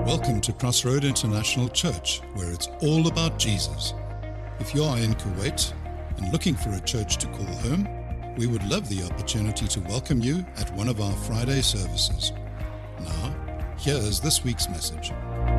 Welcome to Crossroad International Church, where it's all about Jesus. If you are in Kuwait and looking for a church to call home, we would love the opportunity to welcome you at one of our Friday services. Now, here is this week's message.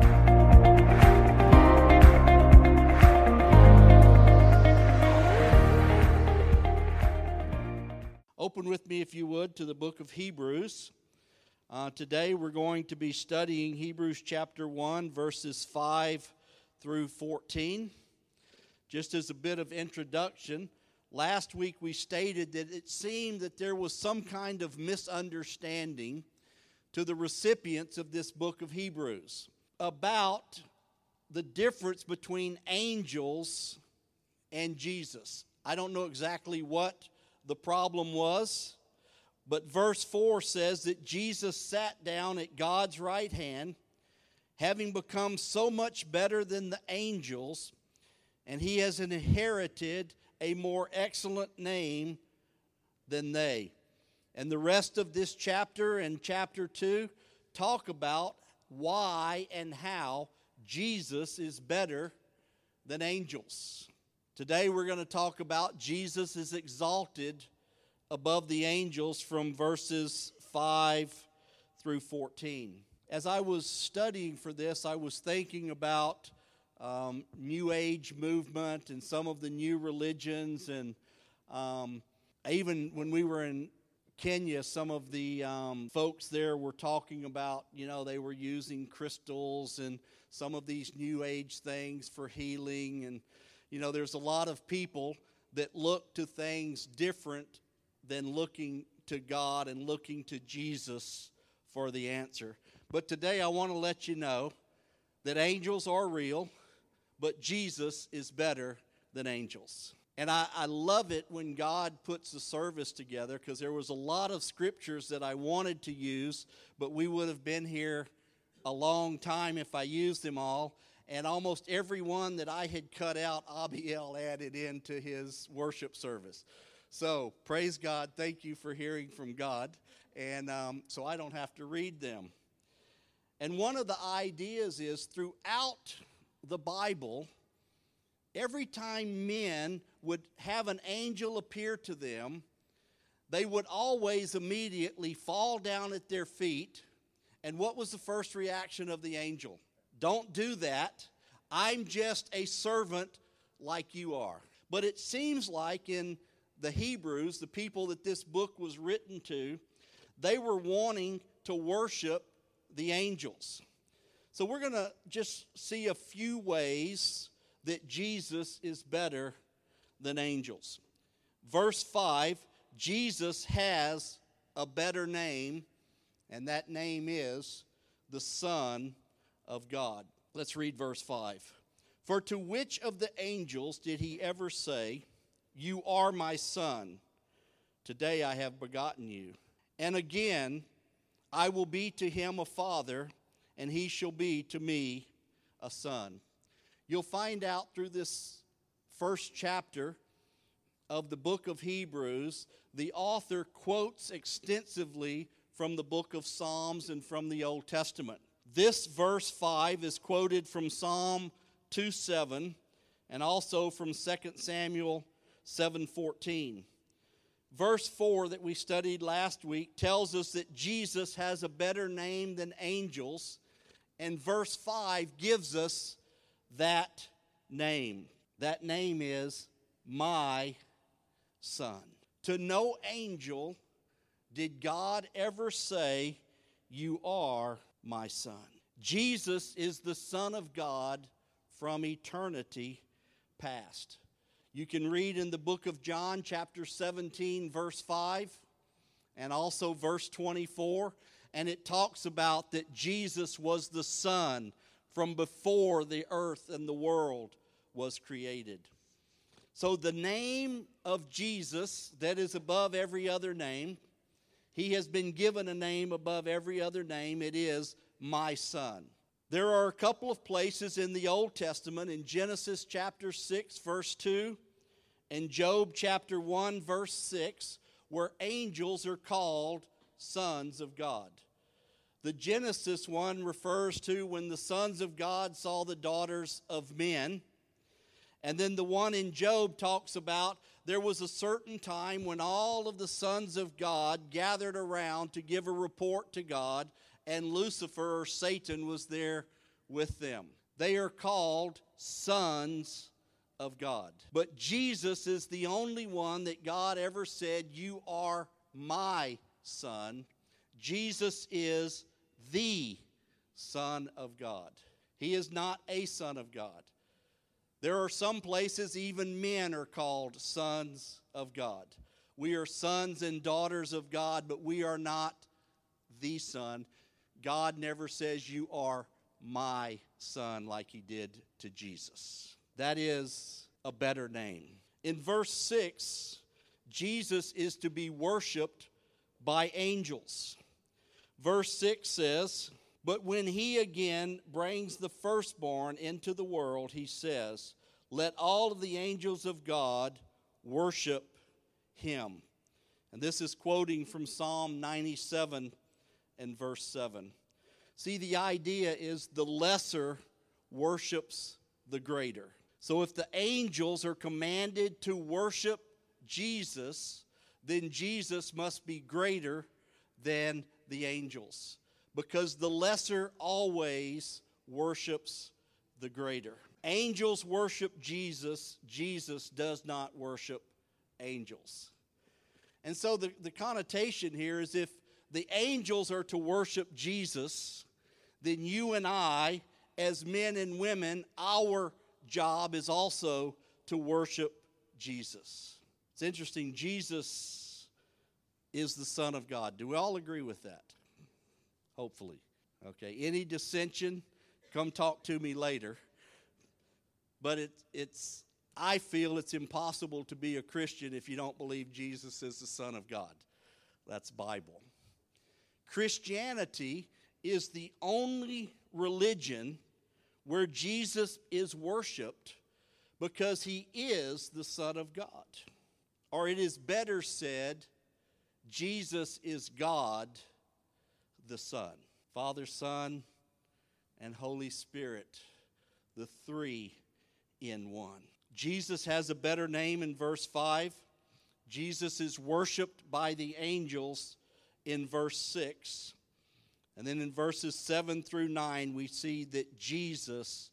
Open with me, if you would, to the book of Hebrews. Today we're going to be studying Hebrews chapter 1, verses 5 through 14. Just as a bit of introduction, last week we stated that it seemed that there was some kind of misunderstanding to the recipients of this book of Hebrews about the difference between angels and Jesus. I don't know exactly what the problem was, but verse 4 says that Jesus sat down at God's right hand, having become so much better than the angels, and he has inherited a more excellent name than they. And the rest of this chapter and chapter 2 talk about why and how Jesus is better than angels. Today we're going to talk about Jesus is exalted above the angels from verses 5 through 14. As I was studying for this, I was thinking about New Age movement and some of the new religions, and even when we were in Kenya, some of the folks there were talking about, they were using crystals and some of these New Age things for healing, and there's a lot of people that look to things different than looking to God and looking to Jesus for the answer. But today I want to let you know that angels are real, but Jesus is better than angels. And I love it when God puts the service together, because there was a lot of scriptures that I wanted to use, but we would have been here a long time if I used them all. And almost every one that I had cut out, Abiel added into his worship service. So, praise God. Thank you for hearing from God. And so I don't have to read them. And one of the ideas is throughout the Bible, every time men would have an angel appear to them, they would always immediately fall down at their feet. And what was the first reaction of the angel? Don't do that. I'm just a servant like you are. But it seems like in the Hebrews, the people that this book was written to, they were wanting to worship the angels. So we're going to just see a few ways that Jesus is better than angels. Verse 5, Jesus has a better name, and that name is the Son of God. Let's read verse 5. For to which of the angels did he ever say, "You are my son, today I have begotten you"? And again, I will be to him a father, and he shall be to me a son. You'll find out through this first chapter of the book of Hebrews, the author quotes extensively from the book of Psalms and from the Old Testament. This verse 5 is quoted from Psalm 2:7 and also from 2 Samuel 7:14. Verse 4 that we studied last week tells us that Jesus has a better name than angels, and verse 5 gives us that name. That name is my son. To no angel did God ever say, "You are my son." Jesus is the Son of God from eternity past. You can read in the book of John, chapter 17, verse 5, and also verse 24, and it talks about that Jesus was the Son from before the earth and the world was created. So the name of Jesus that is above every other name, he has been given a name above every other name. It is my son. There are a couple of places in the Old Testament, in Genesis chapter 6, verse 2, and Job chapter 1, verse 6, where angels are called sons of God. The Genesis one refers to when the sons of God saw the daughters of men. And then the one in Job talks about there was a certain time when all of the sons of God gathered around to give a report to God, and Lucifer or Satan was there with them. They are called sons of God. But Jesus is the only one that God ever said, "You are my son." Jesus is the Son of God. He is not a son of God. There are some places even men are called sons of God. We are sons and daughters of God, but we are not the son. God never says, "You are my son," like he did to Jesus. That is a better name. In verse 6, Jesus is to be worshiped by angels. Verse 6 says, "But when he again brings the firstborn into the world, he says, 'Let all of the angels of God worship him.'" And this is quoting from Psalm 97 and verse 7. See, the idea is the lesser worships the greater. So if the angels are commanded to worship Jesus, then Jesus must be greater than the angels, because the lesser always worships the greater. Angels worship Jesus. Jesus does not worship angels. And so the connotation here is if the angels are to worship Jesus, then you and I, as men and women, our job is also to worship Jesus. It's interesting, Jesus is the Son of God. Do we all agree with that? Hopefully. Okay, any dissension, come talk to me later. But I feel it's impossible to be a Christian if you don't believe Jesus is the Son of God. That's Bible. Christianity is the only religion where Jesus is worshiped because he is the Son of God. Or it is better said, Jesus is God the Son. Father, Son, and Holy Spirit, the three in one. Jesus has a better name in verse 5. Jesus is worshiped by the angels in verse 6. And then in verses 7 through 9, we see that Jesus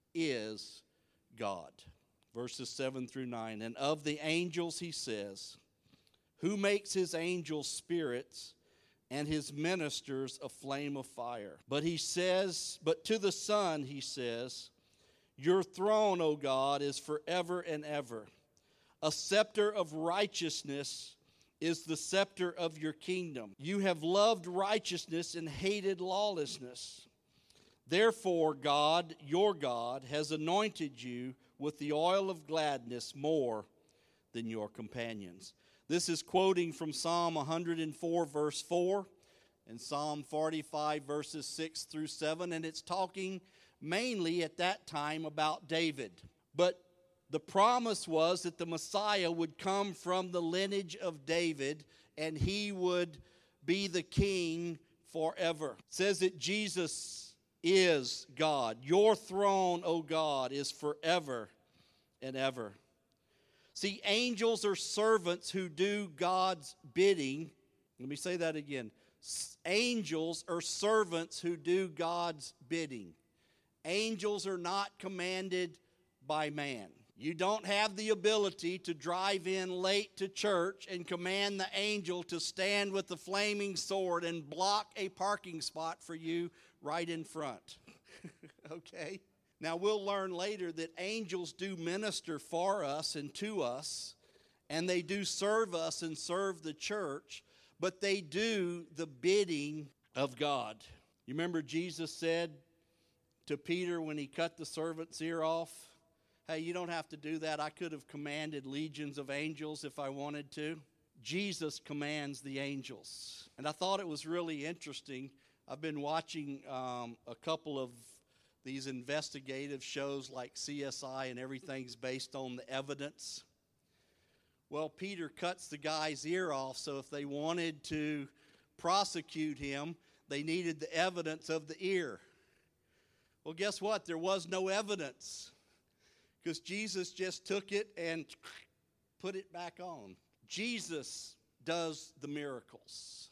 is God. Verses 7 through 9. "And of the angels he says, 'Who makes his angels spirits and his ministers a flame of fire?' But to the Son he says, 'Your throne, O God, is forever and ever. A scepter of righteousness is the scepter of your kingdom. You have loved righteousness and hated lawlessness. Therefore, God, your God, has anointed you with the oil of gladness more than your companions." This is quoting from Psalm 104, verse 4, and Psalm 45, verses 6 through 7, and it's talking mainly at that time about David. But the promise was that the Messiah would come from the lineage of David, and he would be the king forever. It says that Jesus is God. Your throne, O God, is forever and ever. See, angels are servants who do God's bidding. Let me say that again. Angels are servants who do God's bidding. Angels are not commanded by man. You don't have the ability to drive in late to church and command the angel to stand with the flaming sword and block a parking spot for you right in front. Okay? Now, we'll learn later that angels do minister for us and to us, and they do serve us and serve the church, but they do the bidding of God. You remember Jesus said to Peter when he cut the servant's ear off, "Hey, you don't have to do that. I could have commanded legions of angels if I wanted to." Jesus commands the angels. And I thought it was really interesting. I've been watching a couple of these investigative shows like CSI, and everything's based on the evidence. Well, Peter cuts the guy's ear off, so if they wanted to prosecute him, They needed the evidence of the ear. Well, guess what? There was no evidence because Jesus just took it and put it back on. Jesus does the miracles.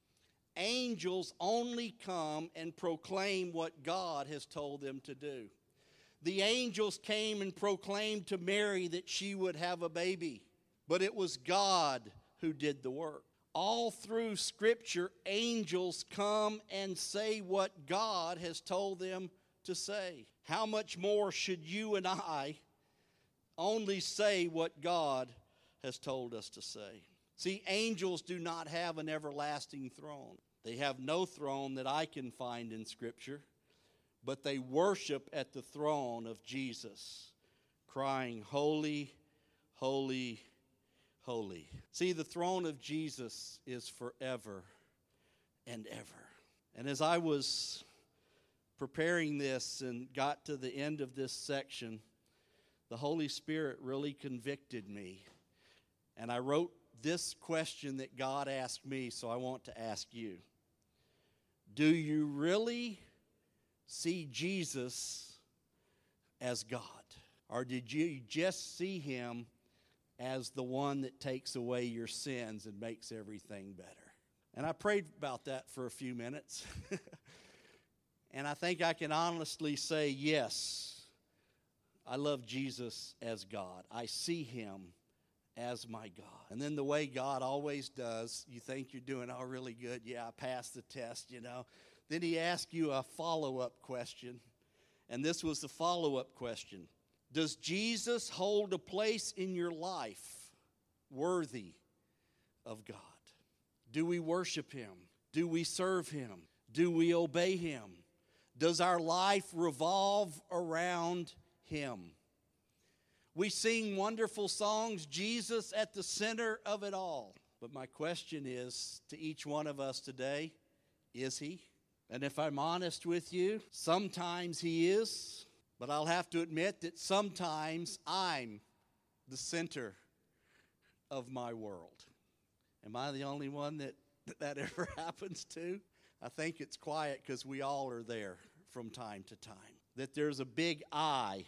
Angels only come and proclaim what God has told them to do. The angels came and proclaimed to Mary that she would have a baby, but it was God who did the work. All through Scripture, angels come and say what God has told them to say. How much more should you and I only say what God has told us to say? See, angels do not have an everlasting throne. They have no throne that I can find in Scripture, but they worship at the throne of Jesus, crying, "Holy, holy, holy." See, the throne of Jesus is forever and ever. And as I was preparing this and got to the end of this section, the Holy Spirit really convicted me. And I wrote this question that God asked me, so I want to ask you. Do you really see Jesus as God? Or did you just see him as the one that takes away your sins and makes everything better? And I prayed about that for a few minutes. And I think I can honestly say, yes, I love Jesus as God. I see him as my God. And then the way God always does, you think you're doing all really good. Yeah, I passed the test, Then he asks you a follow-up question. And this was the follow-up question. Does Jesus hold a place in your life worthy of God? Do we worship him? Do we serve him? Do we obey him? Does our life revolve around him? We sing wonderful songs, Jesus at the center of it all. But my question is to each one of us today, is he? And if I'm honest with you, sometimes he is, but I'll have to admit that sometimes I'm the center of my world. Am I the only one that ever happens to? I think it's quiet because we all are there from time to time. That there's a big I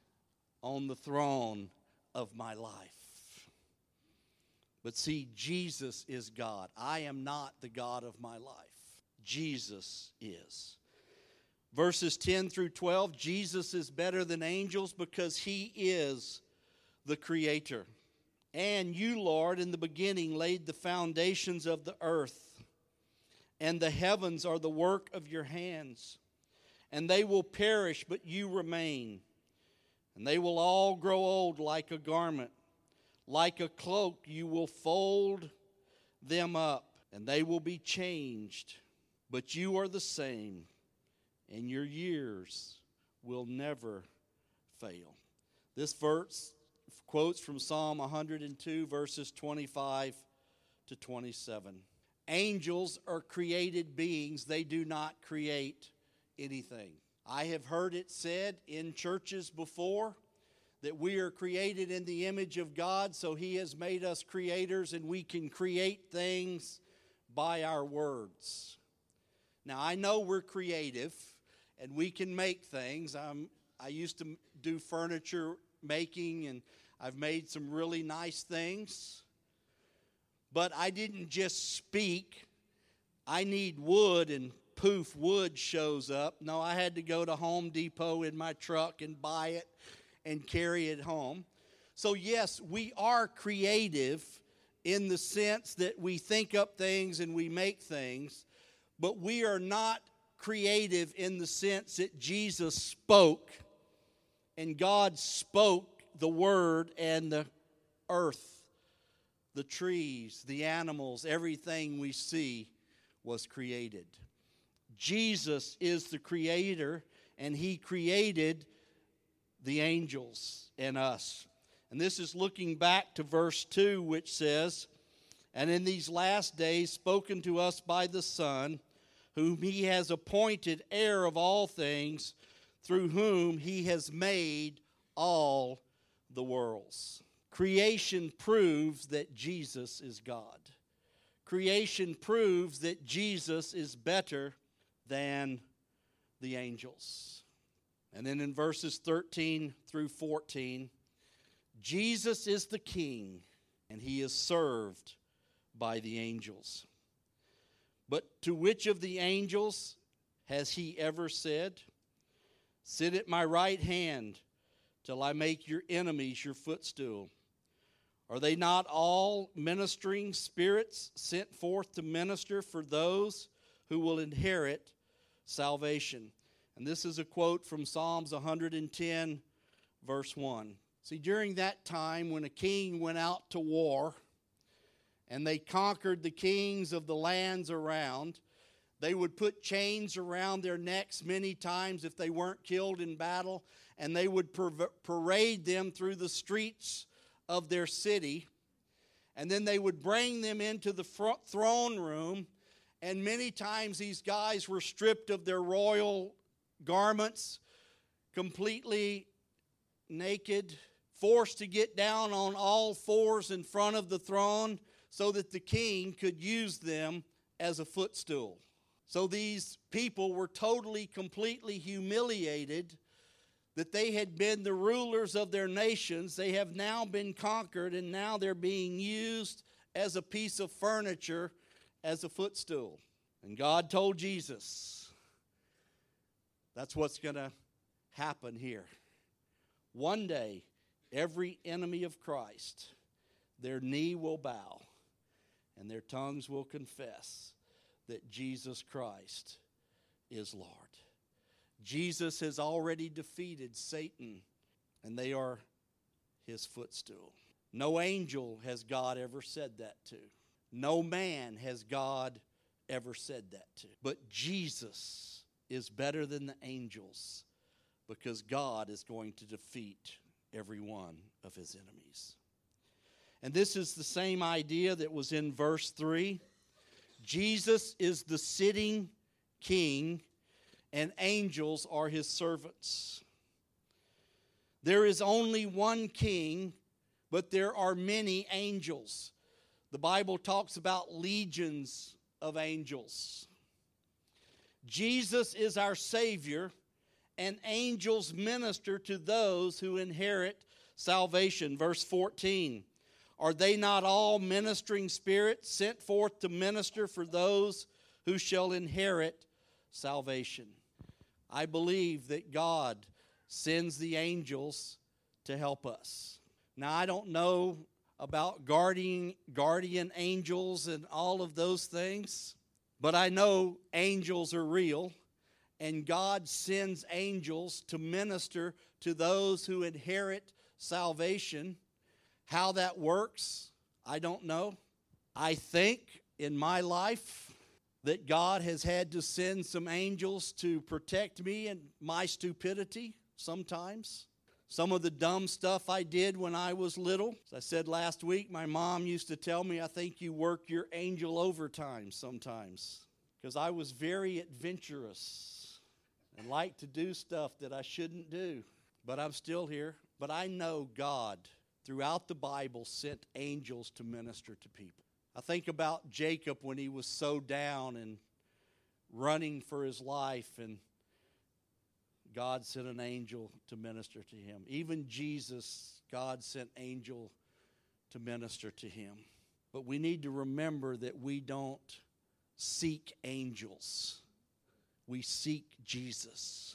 on the throne of my life. But see, Jesus is God. I am not the God of my life. Jesus is. Verses 10 through 12, Jesus is better than angels because he is the creator. And you, Lord, in the beginning laid the foundations of the earth, and the heavens are the work of your hands. And they will perish, but you remain. And they will all grow old like a garment. Like a cloak, you will fold them up, and they will be changed. But you are the same, and your years will never fail. This verse quotes from Psalm 102, verses 25 to 27. Angels are created beings. They do not create anything. I have heard it said in churches before that we are created in the image of God, so he has made us creators and we can create things by our words. Now, I know we're creative and we can make things. I used to do furniture making, and I've made some really nice things. But I didn't just speak. I need wood, and poof, wood shows up. No, I had to go to Home Depot in my truck and buy it and carry it home. So yes, we are creative in the sense that we think up things and we make things, but we are not creative in the sense that Jesus spoke, and God spoke the word, and the earth, the trees, the animals, everything we see was created. Jesus is the creator, and he created the angels and us. And this is looking back to verse 2, which says, "And in these last days spoken to us by the Son, whom he has appointed heir of all things, through whom he has made all the worlds." Creation proves that Jesus is God. creation proves that Jesus is better than the angels. And then in verses 13 through 14, Jesus is the king, and he is served by the angels. But to which of the angels has he ever said, "Sit at my right hand till I make your enemies your footstool"? Are they not all ministering spirits sent forth to minister for those who will inherit salvation? And this is a quote from Psalms 110, verse 1. See, during that time when a king went out to war and they conquered the kings of the lands around, they would put chains around their necks many times if they weren't killed in battle, and they would parade them through the streets of their city, and then they would bring them into the throne room, and many times these guys were stripped of their royal garments, completely naked, forced to get down on all fours in front of the throne so that the king could use them as a footstool. So these people were totally, completely humiliated that they had been the rulers of their nations. They have now been conquered, and now they're being used as a piece of furniture, as a footstool. And God told Jesus, that's what's going to happen here. One day, every enemy of Christ, their knee will bow, and their tongues will confess that Jesus Christ is Lord. Jesus has already defeated Satan, and they are his footstool. No angel has God ever said that to. No man has God ever said that to. But Jesus is better than the angels because God is going to defeat every one of his enemies. And this is the same idea that was in verse 3. Jesus is the sitting king, and angels are his servants. There is only one king, but there are many angels. The Bible talks about legions of angels. Jesus is our Savior, and angels minister to those who inherit salvation. Verse 14. Are they not all ministering spirits sent forth to minister for those who shall inherit salvation? I believe that God sends the angels to help us. Now, I don't know about guardian angels and all of those things, but I know angels are real, and God sends angels to minister to those who inherit salvation. How that works, I don't know. I think in my life that God has had to send some angels to protect me and my stupidity sometimes. Some of the dumb stuff I did when I was little. As I said last week, my mom used to tell me, I think you work your angel overtime sometimes. Because I was very adventurous and liked to do stuff that I shouldn't do. But I'm still here. But I know God, throughout the Bible, sent angels to minister to people. I think about Jacob when he was so down and running for his life, and God sent an angel to minister to him. Even Jesus, God sent angel to minister to him. But we need to remember that we don't seek angels. We seek Jesus.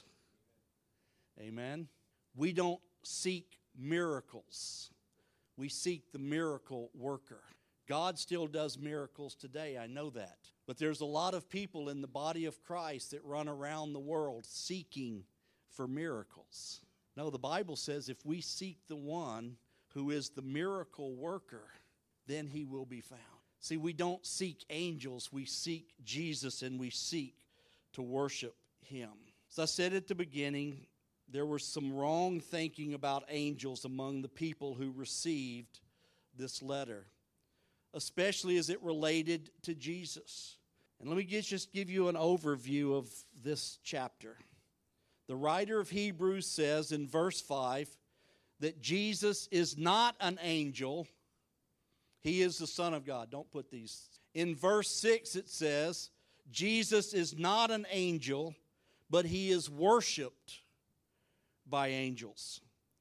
Amen? We don't seek miracles. We seek the miracle worker. God still does miracles today, I know that. But there's a lot of people in the body of Christ that run around the world seeking for miracles. No, the Bible says if we seek the one who is the miracle worker, then he will be found. See, we don't seek angels, we seek Jesus, and we seek to worship him. As I said at the beginning, there was some wrong thinking about angels among the people who received this letter, especially as it related to Jesus. And let me just give you an overview of this chapter. The writer of Hebrews says in verse 5 that Jesus is not an angel. He is the Son of God. Don't put these. In verse 6 it says, Jesus is not an angel, but he is worshiped by angels.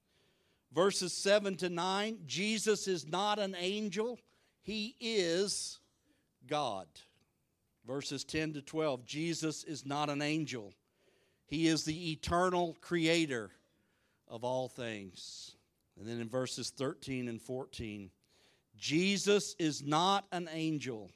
Verses 7 to 9, Jesus is not an angel, he is God. Verses 10 to 12, Jesus is not an angel, he is the eternal creator of all things. And then in verses 13 and 14, Jesus is not an angel,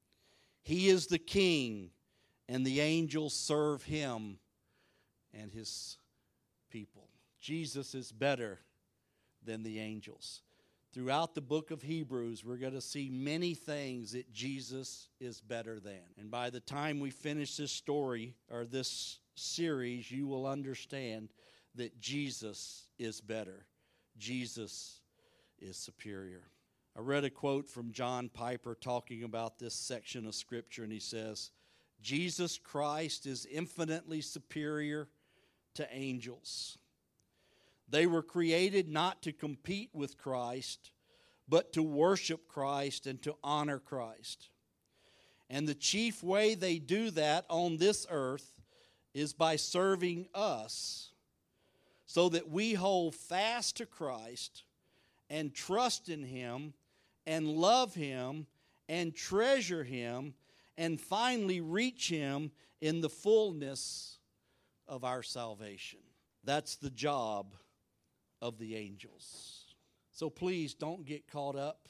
he is the king, and the angels serve him and his people. Jesus is better than the angels. Throughout the book of Hebrews, we're going to see many things that Jesus is better than. And by the time we finish this story or this series, you will understand that Jesus is better. Jesus is superior. I read a quote from John Piper talking about this section of Scripture, and he says, Jesus Christ is infinitely superior to angels. They were created not to compete with Christ, but to worship Christ and to honor Christ. And the chief way they do that on this earth is by serving us, so that we hold fast to Christ and trust in him and love him and treasure him and finally reach him in the fullness of our salvation. That's the job of the angels. So please don't get caught up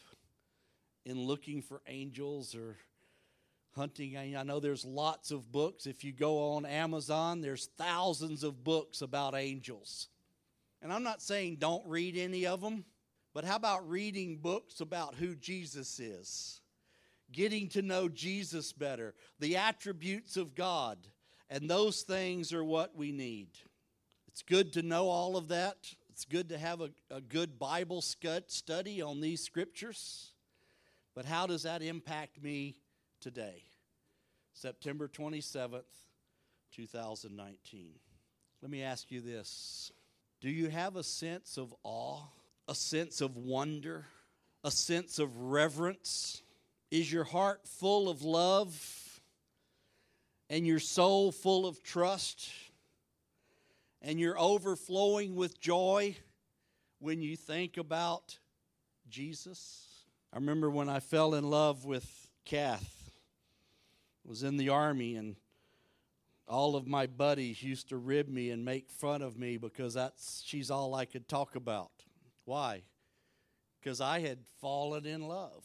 in looking for angels or hunting. I know there's lots of books. If you go on Amazon, there's thousands of books about angels. And I'm not saying don't read any of them, but how about reading books about who Jesus is? Getting to know Jesus better, the attributes of God, and those things are what we need. It's good to know all of that. It's good to have a good Bible study on these scriptures. But how does that impact me today? September 27th, 2019. Let me ask you this. Do you have a sense of awe, a sense of wonder, a sense of reverence? Is your heart full of love and your soul full of trust? And you're overflowing with joy when you think about Jesus? I remember when I fell in love with Kath. I was in the Army, and all of my buddies used to rib me and make fun of me because she's all I could talk about. Why? Because I had fallen in love.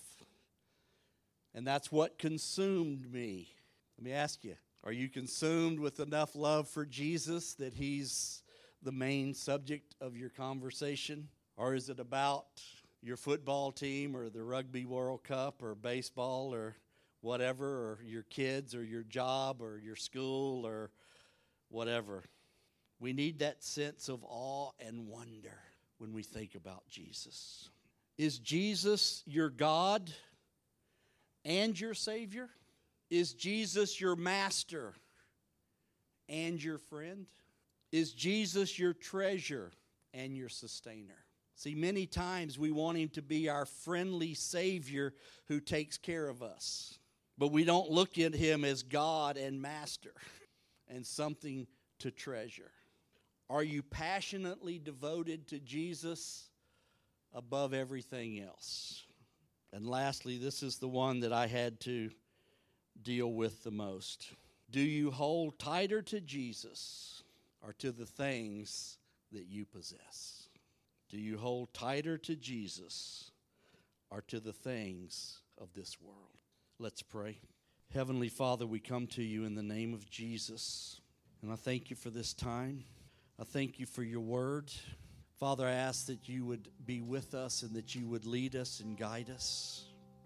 And that's what consumed me. Let me ask you, are you consumed with enough love for Jesus that he's the main subject of your conversation? Or is it about your football team or the Rugby World Cup or baseball or whatever, or your kids or your job or your school or whatever? We need that sense of awe and wonder when we think about Jesus. Is Jesus your God and your Savior? Is Jesus your master and your friend? Is Jesus your treasure and your sustainer? See, many times we want him to be our friendly Savior who takes care of us. But we don't look at him as God and master and something to treasure. Are you passionately devoted to Jesus above everything else? And lastly, this is the one that I had to deal with the most. Do you hold tighter to Jesus or to the things that you possess? Do you hold tighter to Jesus or to the things of this world? Let's pray. Heavenly Father, we come to you in the name of Jesus, and I thank you for this time. I thank you for your word. Father, I ask that you would be with us and that you would lead us and guide us.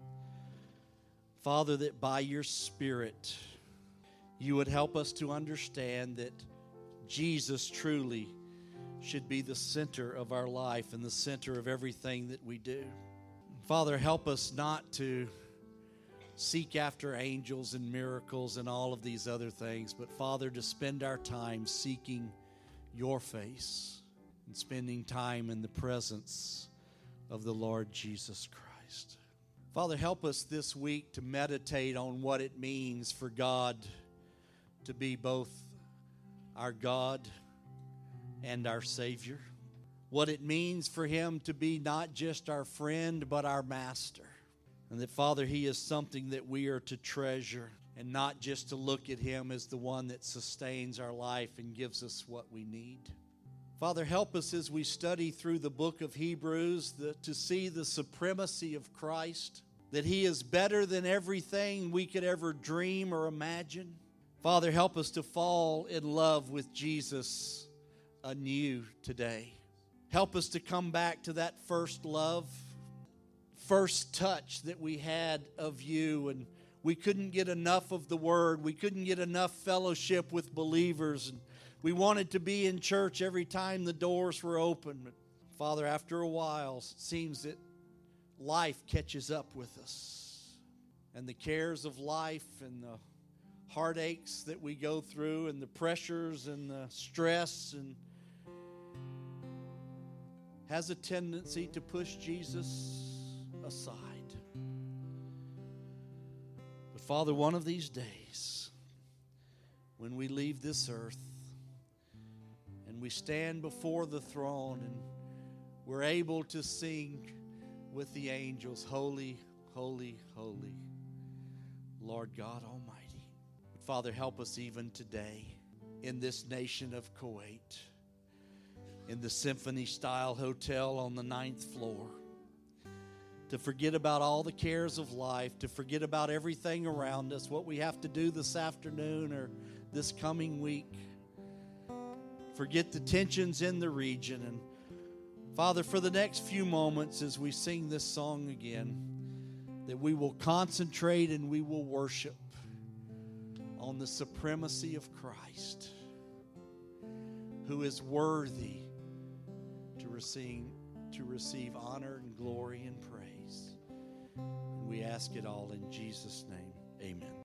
Father, that by your Spirit, you would help us to understand that Jesus truly should be the center of our life and the center of everything that we do. Father, help us not to seek after angels and miracles and all of these other things, but Father, to spend our time seeking your face and spending time in the presence of the Lord Jesus Christ. Father, help us this week to meditate on what it means for God to be both our God and our Savior. What it means for Him to be not just our friend, but our master. And that, Father, He is something that we are to treasure and not just to look at Him as the one that sustains our life and gives us what we need. Father, help us as we study through the book of Hebrews to see the supremacy of Christ, that He is better than everything we could ever dream or imagine. Father, help us to fall in love with Jesus anew today. Help us to come back to that first love, first touch that we had of You, and we couldn't get enough of the Word. We couldn't get enough fellowship with believers, and we wanted to be in church every time the doors were open. But Father, after a while, it seems that life catches up with us. And the cares of life and the heartaches that we go through and the pressures and the stress and has a tendency to push Jesus aside. But Father, one of these days, when we leave this earth, and we stand before the throne and we're able to sing with the angels, holy, holy, holy, Lord God Almighty. Father, help us even today in this nation of Kuwait, in the Symphony Style Hotel on the 9th floor, to forget about all the cares of life, to forget about everything around us, what we have to do this afternoon or this coming week. Forget the tensions in the region. And Father, for the next few moments as we sing this song again, that we will concentrate and we will worship on the supremacy of Christ, who is worthy to receive honor and glory and praise. And we ask it all in Jesus' name. Amen.